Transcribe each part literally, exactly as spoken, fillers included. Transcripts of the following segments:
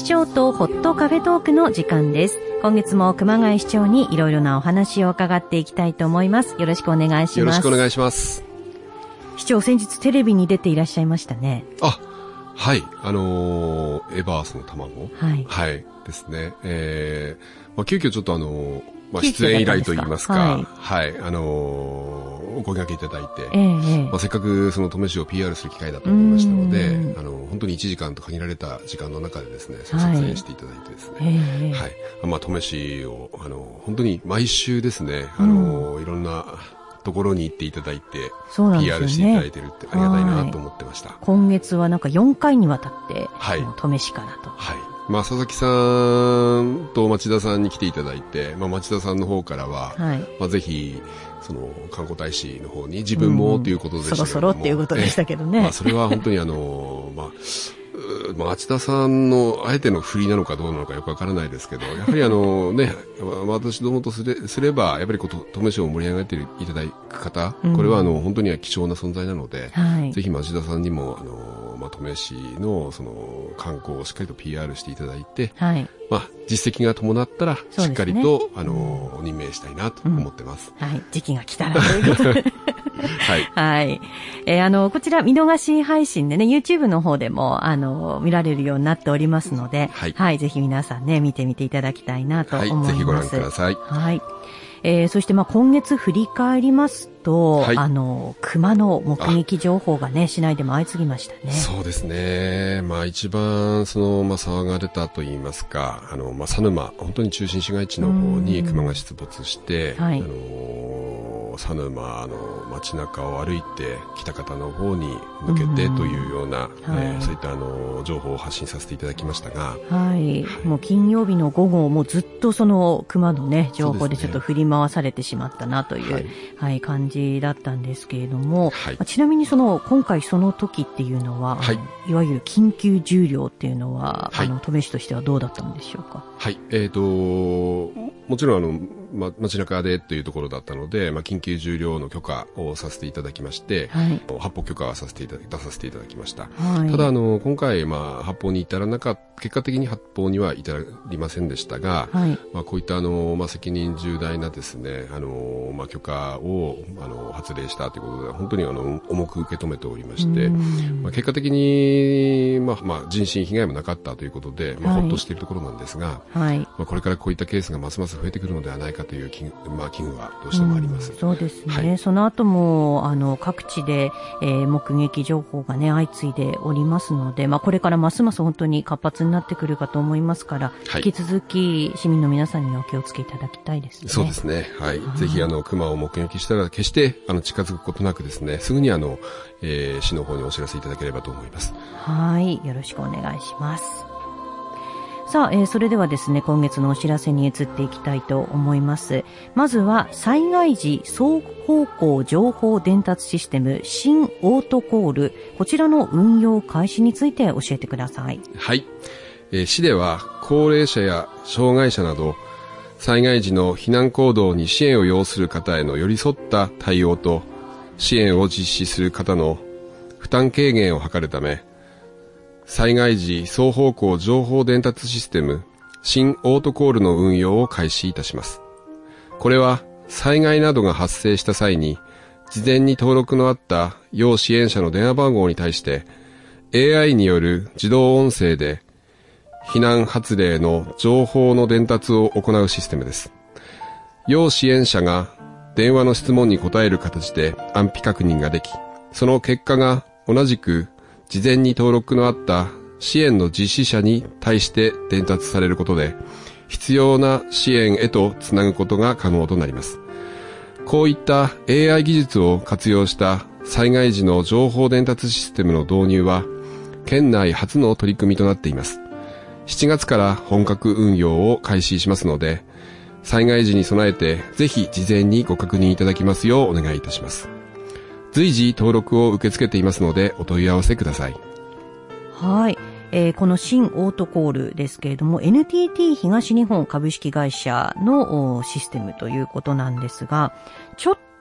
市長とホットカフェトークの時間です。今月も熊谷市長にいろいろなお話を伺っていきたいと思います。よろしくお願いします。 よろしくお願いします。 市長、先日テレビに出ていらっしゃいましたね。 あ、はい。あのー、エバースの卵。 はい。 はい。ですね。えー、まあ、急遽ちょっとあのー、まあ、出演依頼といいますか、はい、はい、あのー、お声掛けいただいて、えーまあ、せっかくその登米市を ピーアール する機会だと思いましたので、あの本当にいちじかんと限られた時間の中でですね、出演していただいてですね、はい、えーはい、まあ、登米市をあの本当に毎週ですね、あの、うん、いろんなところに行っていただいて、ね、ピーアール していただいてるってありがたいなと思ってました。 今月はなんかよんかいにわたって、はい、登米市からと。 はい。まあ、佐々木さんと町田さんに来ていただいて、まあ、町田さんの方からは、はい、まあ、ぜひ、その、観光大使の方に自分もということでしたけども、うん、 そろそろっていうことでしたけどね。 まあ、それは本当にあの、まあ、町田さんのあえての振りなのかどうなのかよくわからないですけど、やはりあのね、私どもとすれ、すれば、やっぱりこう、登米市を盛り上げていただく方、うん、これはあの、本当には貴重な存在なので、はい、ぜひ町田さんにも、あの、まあ、登米市のその、観光をしっかりと ピーアール していただいて、はい、まあ、実績が伴ったら、しっかりと、ね、あの、任命したいなと思ってます。 うん、はい、時期が来たらということで。はい。はい。えー、あの、こちら見逃し配信でね、YouTube の方でも、あの、見られるようになっておりますので、はい。はい、ぜひ皆さんね、見てみていただきたいなと思います。 はい、ぜひご覧ください。 はい。えー、そしてまあ今月振り返りますと、はい、あの、熊の目撃情報がね、市内でも相次ぎましたね。 そうですね。まあ一番、その、まあ騒がれたと言いますか、あの、まあ佐沼、本当に中心市街地の方に熊が出没して、はい、あの、佐沼の街中を歩いて北方の方に抜けてというような、はい、えー、そういったあの情報を発信させていただきましたが、 はい、はい、もう金曜日の午後もずっとその熊のね情報でちょっと振り回されてしまったなという、はい、はい、感じだったんですけれども、はい、ちなみにその今回その時っていうのは、はい、いわゆる緊急重量っていうのは、はい、あの登米市としてはどうだったんでしょうか。 はい、えーともちろんあの、ま、街中でというところだったので、まあ、緊急重量の許可をさせていただきまして、はい、発砲許可はさせていただ出させていただきました。はい、ただあの今回、まあ、発砲に至らなかった結果的に発砲には至りませんでしたが、はい、まあ、こういったあの、まあ、責任重大なですね、あの、まあ、許可をあの発令したということで本当にあの重く受け止めておりまして、まあ、結果的に、まあまあ、人身被害もなかったということで、まあ、ほっとしているところなんですが、はい、まあ、これからこういったケースがますます増えてくるのではないかという危惧、まあ、危惧はどうしてもあります。 うん、そうですね。はい、その後もあの各地で、えー、目撃情報がね相次いでおりますので、まあ、これからますます本当に活発になってくるかと思いますから、はい、引き続き市民の皆さんにはお気をつけいただきたいですね。 そうですね。はい。ぜひあの熊を目撃したら決してあの近づくことなくですね、すぐにあの、えー、市の方にお知らせいただければと思います。 はい。よろしくお願いします。さあ、えー、それではですね、今月のお知らせに移っていきたいと思います。まずは、災害時双方向情報伝達システム、新オートコール、こちらの運用開始について教えてください。 はい。えー、市では、高齢者や障害者など、災害時の避難行動に支援を要する方への寄り添った対応と、支援を実施する方の負担軽減を図るため、災害時双方向情報伝達システム新オートコールの運用を開始いたします。これは災害などが発生した際に事前に登録のあった要支援者の電話番号に対して エーアイ による自動音声で避難発令の情報の伝達を行うシステムです。要支援者が電話の質問に答える形で安否確認ができ、その結果が同じく事前に登録のあった支援の実施者に対して伝達されることで、必要な支援へとつなぐことが可能となります。こういった エーアイ 技術を活用した災害時の情報伝達システムの導入は、県内初の取り組みとなっています。しちがつから本格運用を開始しますので、災害時に備えてぜひ事前にご確認いただきますようお願いいたします。随時登録を受け付けていますのでお問い合わせください。 はい、えー、この新オートコールですけれども エヌティーティー 東日本株式会社のシステムということなんですが、ちょっ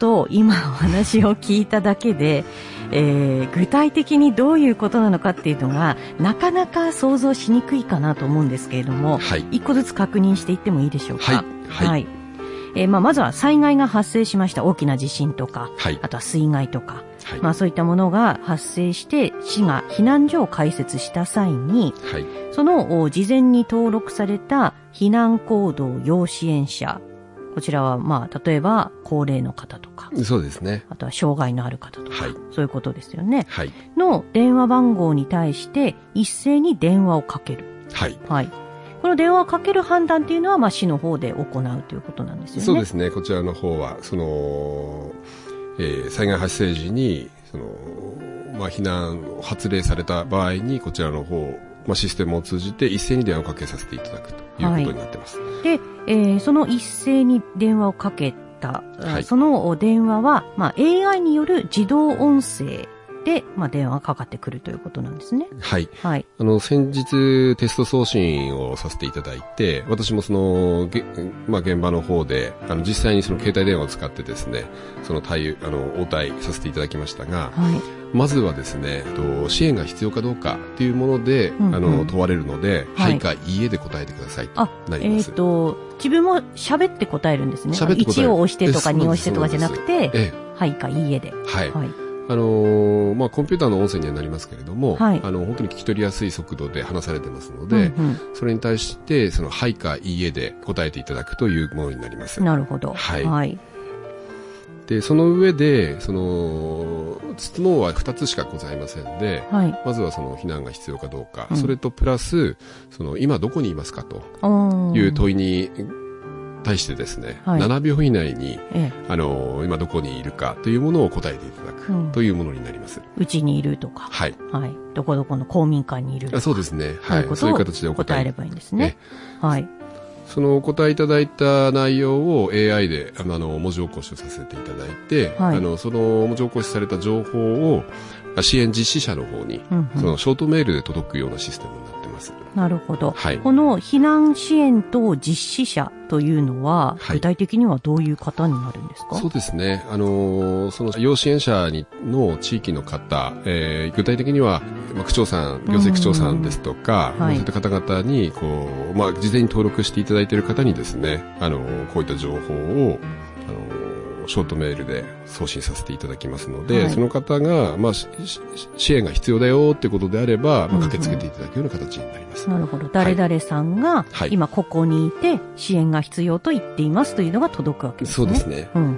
と今お話を聞いただけで、えー、具体的にどういうことなのかっていうのがなかなか想像しにくいかなと思うんですけれども、はい、一個ずつ確認していってもいいでしょうか。 はい、はいはい、 えーまあ、まずは災害が発生しました。大きな地震とか、 はい、 あとは水害とか、 はい、 まあ、そういったものが発生して市が避難所を開設した際に、 はい、 その事前に登録された避難行動要支援者、こちらはまあ例えば高齢の方とか、 そうですね、 あとは障害のある方とか、はい、そういうことですよね、 はい、 の電話番号に対して一斉に電話をかける。 はい、 はい、この電話をかける判断っていうのはまあ市の方で行うということなんですよね。 そうですね。こちらの方はその、えー、災害発生時にその、まあ、避難を発令された場合にこちらの方、まあ、システムを通じて一斉に電話をかけさせていただくということになってます。 はい、で、えー、その一斉に電話をかけた、はい、その電話は、まあ、エーアイ による自動音声で、まあ、電話がかかってくるということなんですね。 はい。 はい。 あの、先日テスト送信をさせていただいて、私もその、げまあ、現場の方で、あの、実際にその携帯電話を使ってですね、その対応、あの、応対させていただきましたが、はい、まずはですね、と支援が必要かどうかというもので、うんうん、あの、問われるので、はい、はいかいいえで答えてくださいとなります。 えっと、自分も喋って答えるんですね。喋って答える。いちを押してとかに押してとかじゃなくて、ええ、はいかいいえで。 はい。はい、あのー、まあ、コンピューターの音声にはなりますけれども、はい、あの、本当に聞き取りやすい速度で話されてますので、うんうん、それに対して、その、はいかいいえで答えていただくというものになります。 なるほど。はい。はい、 で、その上で、その、質問はふたつしかございませんで、はい、まずはその、避難が必要かどうか、うん、それとプラス、その、今どこにいますかという問いに、対してですね、はい、ななびょう以内に、ええ、あの、今どこにいるかというものを答えていただく、うん、というものになります。 うちにいるとか。 はい。 はい。どこどこの公民館にいるとか。 そうですね。はい。そういう形でお答え。 答えればいいんですね。はい。 そのお答えいただいた内容を エーアイ で、あの、文字起こしをさせていただいて、はい、あの、その文字起こしされた情報を、支援実施者の方に、うんうん、そのショートメールで届くようなシステムになってます。 なるほど。はい。この避難支援と実施者というのは、はい、具体的にはどういう方になるんですか？ そうですね。あのー、その要支援者にの地域の方、えー、具体的には、まあ、区長さん、行政区長さんですとか、はい、そういった方々に、こう、まあ、事前に登録していただいている方にですね、あのー、こういった情報を、あのーショートメールで送信させていただきますので、はい、その方が、まあ、支援が必要だよってことであれば、まあ、駆けつけていただくような形になります。 うんうん、なるほど。誰々さんが、はい、今ここにいて支援が必要と言っていますというのが届くわけですね。 そうですね。 うんうんうん、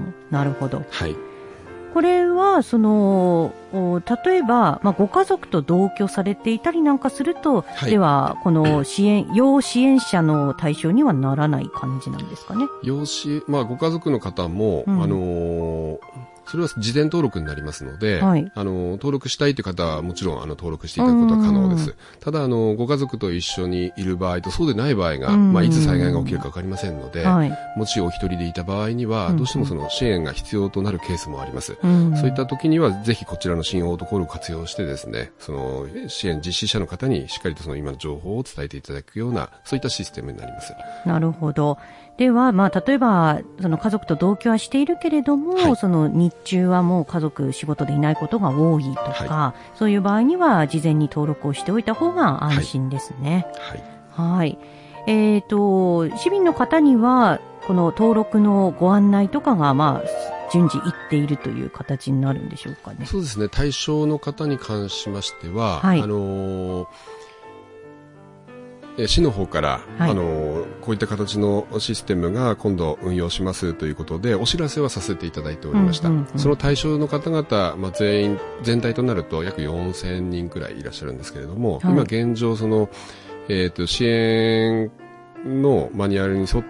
なるほど。 はい。 これは、その、例えば、まあ、ご家族と同居されていたりなんかすると、はい、では、この支援、要支援者の対象にはならない感じなんですかね。 要支、まあ、ご家族の方も、うん、あのー、それは事前登録になりますので、はい、あの、登録したいという方はもちろん、あの、登録していただくことは可能です。ただ、あの、ご家族と一緒にいる場合とそうでない場合が、まあ、いつ災害が起きるかわかりませんので、はい、もしお一人でいた場合には、どうしてもその支援が必要となるケースもあります。そういった時には、ぜひこちらの新オートコールを活用してですね、その、支援実施者の方にしっかりとその今の情報を伝えていただくような、そういったシステムになります。 なるほど。では、まあ、例えば、その家族と同居はしているけれども、はい、その日中はもう家族仕事でいないことが多いとか、はい、そういう場合には事前に登録をしておいた方が安心ですね。はい。はい。えっと、市民の方には、この登録のご案内とかが、まあ、順次いっているという形になるんでしょうかね。 そうですね。対象の方に関しましては、はい、あのー、市の方から、はい、あのこういった形のシステムが今度運用しますということでお知らせはさせていただいておりました。うんうんうん、その対象の方々、まあ、全員全体となると約よんせんにんくらいいらっしゃるんですけれども、はい、今現状その、えーと、支援のマニュアルに沿って、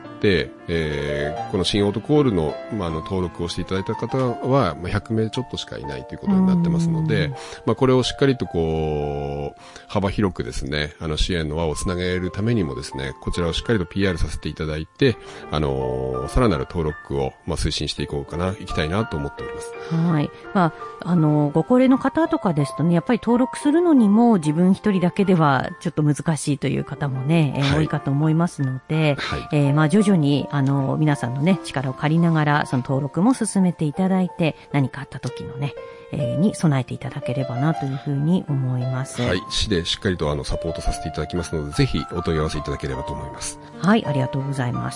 えー、この新オートコールの、まあ、の登録をしていただいた方は、まあ、ひゃくめいちょっとしかいないということになってますので、まあ、これをしっかりとこう幅広くですね、あの支援の輪をつなげるためにもですね、こちらをしっかりと ピーアール させていただいて、あのー、さらなる登録を、まあ、推進していこうかな、いきたいなと思っております。 はい。まあ、あの、ご高齢の方とかですとね、やっぱり登録するのにも自分一人だけではちょっと難しいという方もね、えーはい、多いかと思いますので、はい、えー、まあ、徐々 々に、あの、皆さんのね、力を借りながら、その登録も進めていただいて、何かあった時のね、えー、に備えていただければなというふうに思います。 はい。市でしっかりとあの、サポートさせていただきますので、ぜひお問い合わせいただければと思います。 はい、ありがとうございます。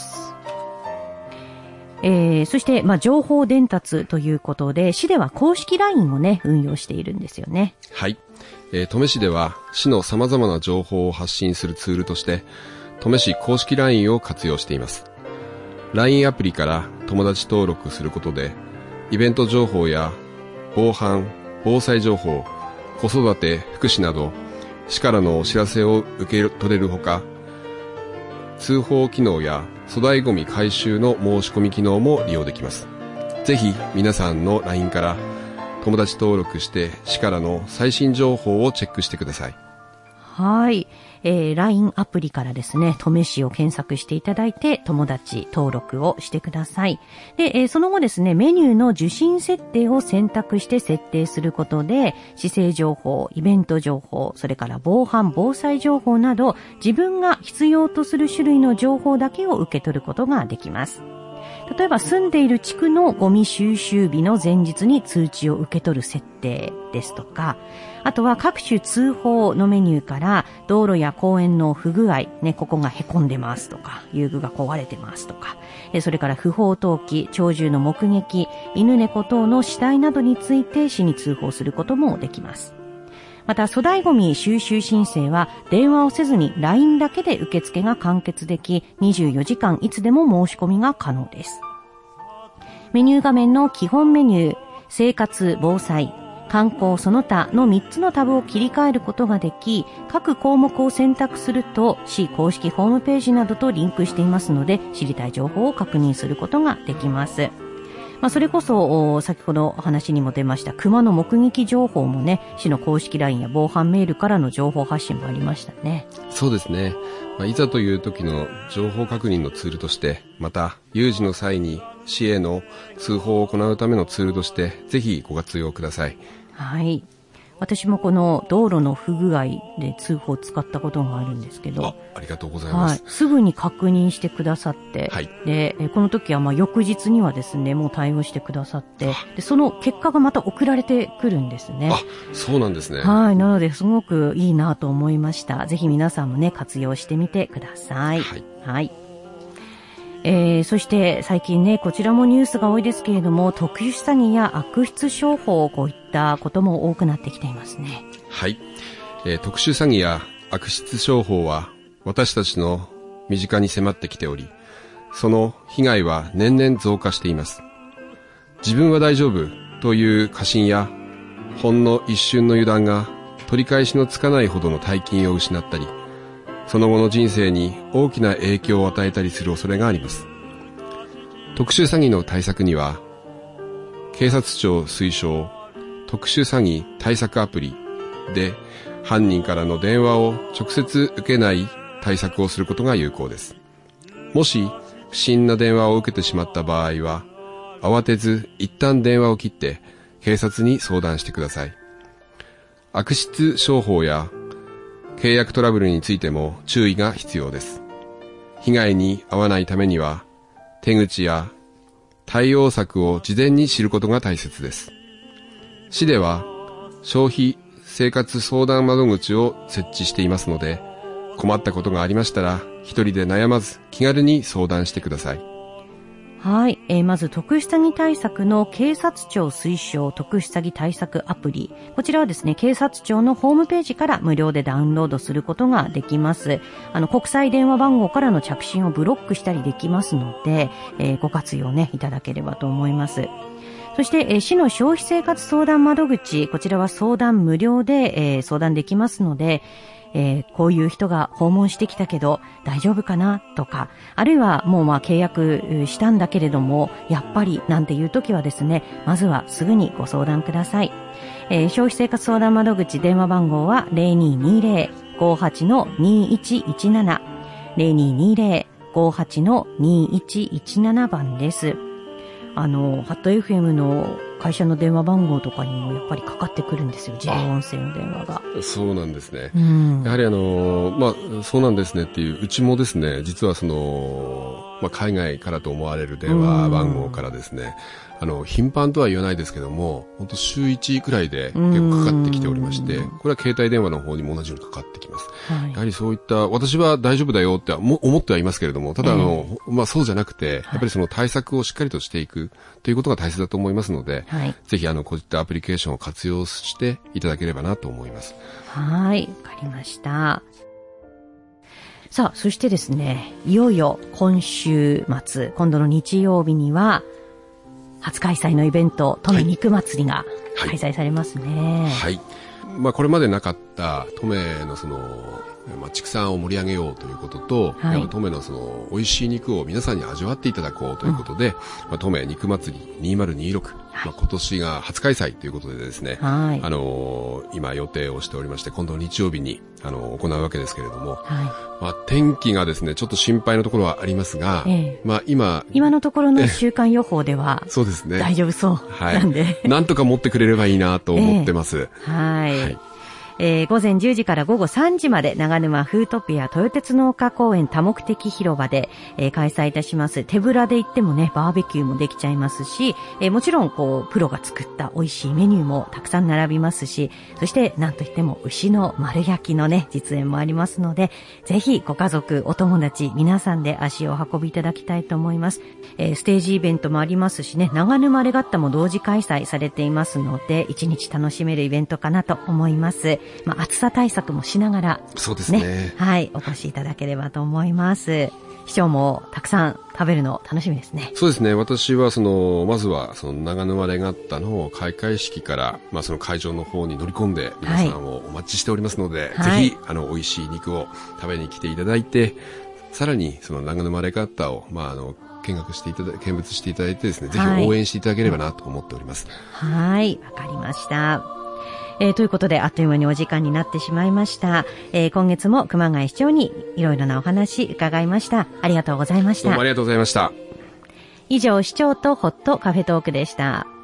えー、そして、まあ、情報伝達ということで、市では公式 ライン をね、運用しているんですよね。 はい。えー、登米市では、市の様々な情報を発信するツールとして、登米市公式 ライン を活用しています。ライン アプリから友達登録することで、イベント情報や防犯、防災情報、子育て、福祉など、市からのお知らせを受け取れるほか、通報機能や粗大ゴミ回収の申し込み機能も利用できます。ぜひ皆さんの ライン から友達登録して市からの最新情報をチェックしてください。 はい。えー、ライン アプリからですね、登米市を検索していただいて、友達登録をしてください。で、えー、その後ですね、メニューの受信設定を選択して設定することで、市政情報、イベント情報、それから防犯、防災情報など、自分が必要とする種類の情報だけを受け取ることができます。例えば住んでいる地区のゴミ収集日の前日に通知を受け取る設定ですとか、あとは各種通報のメニューから道路や公園の不具合、ね、ここが凹んでますとか、遊具が壊れてますとか、それから不法投棄、鳥獣の目撃、犬猫等の死体などについて市に通報することもできます。また粗大ゴミ収集申請は電話をせずに ライン だけで受付が完結でき、にじゅうよじかんいつでも申し込みが可能です。メニュー画面の基本メニュー、生活、防災、観光その他のみっつのタブを切り替えることができ、各項目を選択すると市公式ホームページなどとリンクしていますので、知りたい情報を確認することができます。まあ、それこそ先ほどお話にも出ました熊の目撃情報もね、市の公式 ライン や防犯メールからの情報発信もありましたね。 そうですね。まあ、いざという時の情報確認のツールとして、また有事の際に市への通報を行うためのツールとして、ぜひご活用ください。 はい。私もこの道路の不具合で通報を使ったことがあるんですけど。 あ、ありがとうございます。 はい。すぐに確認してくださって。はい。で、この時はまあ翌日にはですね、もう対応してくださって、で、その結果がまた送られてくるんですね。 あ、そうなんですね。 はい。なので、すごくいいなと思いました。ぜひ皆さんもね、活用してみてください。はい。はい。えー、そして最近ね、こちらもニュースが多いですけれども、特殊詐欺や悪質商法、こういったことも多くなってきていますね。 はい、えー、特殊詐欺や悪質商法は私たちの身近に迫ってきており、その被害は年々増加しています。自分は大丈夫という過信やほんの一瞬の油断が取り返しのつかないほどの大金を失ったり、その後の人生に大きな影響を与えたりする恐れがあります。特殊詐欺の対策には、警察庁推奨特殊詐欺対策アプリで犯人からの電話を直接受けない対策をすることが有効です。もし不審な電話を受けてしまった場合は、慌てず一旦電話を切って警察に相談してください。悪質商法や契約トラブルについても注意が必要です。被害に遭わないためには、手口や対応策を事前に知ることが大切です。市では、消費生活相談窓口を設置していますので、困ったことがありましたら、一人で悩まず気軽に相談してください。 はい、えー、まず特殊詐欺対策の警察庁推奨特殊詐欺対策アプリ。こちらはですね、警察庁のホームページから無料でダウンロードすることができます。あの、国際電話番号からの着信をブロックしたりできますので、えー、ご活用ね、いただければと思います。そして、えー、市の消費生活相談窓口、こちらは相談無料で、えー、相談できますので、えー、こういう人が訪問してきたけど大丈夫かなとか、あるいはもうまあ契約したんだけれどもやっぱりなんていう時はですね、まずはすぐにご相談ください。えー、消費生活相談窓口電話番号は ゼロにーにーゼロ ごーはち にーいちいちなな ゼロにーにーゼロ ごーはち にーいちいちなな 番です。あのハット エフエム の会社の電話番号とかにもやっぱりかかってくるんですよ、自動音声の電話が。 そうなんですね。 うん、 やはりあの、まあ、そうなんですねっていう、うちもですね、実はその、まあ、海外からと思われる電話番号からですね、あの、頻繁とは言わないですけども、本当週いちくらいで結構かかってきておりまして、これは携帯電話の方にも同じようにかかってきます。はい、やはりそういった、私は大丈夫だよって思ってはいますけれども、ただあの、えー、まあそうじゃなくて、やっぱりその対策をしっかりとしていくということが大切だと思いますので、はい、ぜひあの、こういったアプリケーションを活用していただければなと思います。 はい、わかりました。さあ、そしてですね、いよいよ今週末、今度の日曜日には、初開催のイベント、登米肉祭りが開催されますね。 はい。はい、まあ、これまでなかった登米のその、まあ、畜産を盛り上げようということと、はい、登米のその美味しい肉を皆さんに味わっていただこうということで、うん、まあ、登米肉祭りにせんにじゅうろく、はい、まあ、今年が初開催ということでですね、はい、あのー、今予定をしておりまして、今度の日曜日にあの行うわけですけれども、はい、まあ、天気がですねちょっと心配なところはありますが、ええ、まあ今今のところの週間予報ではそうですね大丈夫そうなんで、はい、 なんとか持ってくれればいいなと思ってます。 え、はい、はい、えー、午前じゅうじから午後さんじまで長沼フートピア豊鉄農家公園多目的広場で、えー、開催いたします。手ぶらで行ってもね、バーベキューもできちゃいますし、えー、もちろんこうプロが作った美味しいメニューもたくさん並びますし、そしてなんといっても牛の丸焼きのね実演もありますので、ぜひご家族お友達皆さんで足を運びいただきたいと思います。えー、ステージイベントもありますしね、長沼レガッタも同時開催されていますので、一日楽しめるイベントかなと思います。まあ、暑さ対策もしながら、ね、 そうですね。 はい、お越しいただければと思います。市長もたくさん食べるの楽しみですね。 そうですね。私はその、まずはその長沼レガッタの開会式から、まあその会場の方に乗り込んで皆さんをお待ちしておりますので、はい、ぜひ、あの、美味しい肉を食べに来ていただいて、さらにその長沼レガッタを、まああの、見学していただ、見物していただいてですね、ぜひ応援していただければなと思っております。 はい、わかりました。えー、ということで、あっという間にお時間になってしまいました。えー、今月も熊谷市長にいろいろなお話伺いました。ありがとうございました。 どうもありがとうございました。 以上、市長とホットカフェトークでした。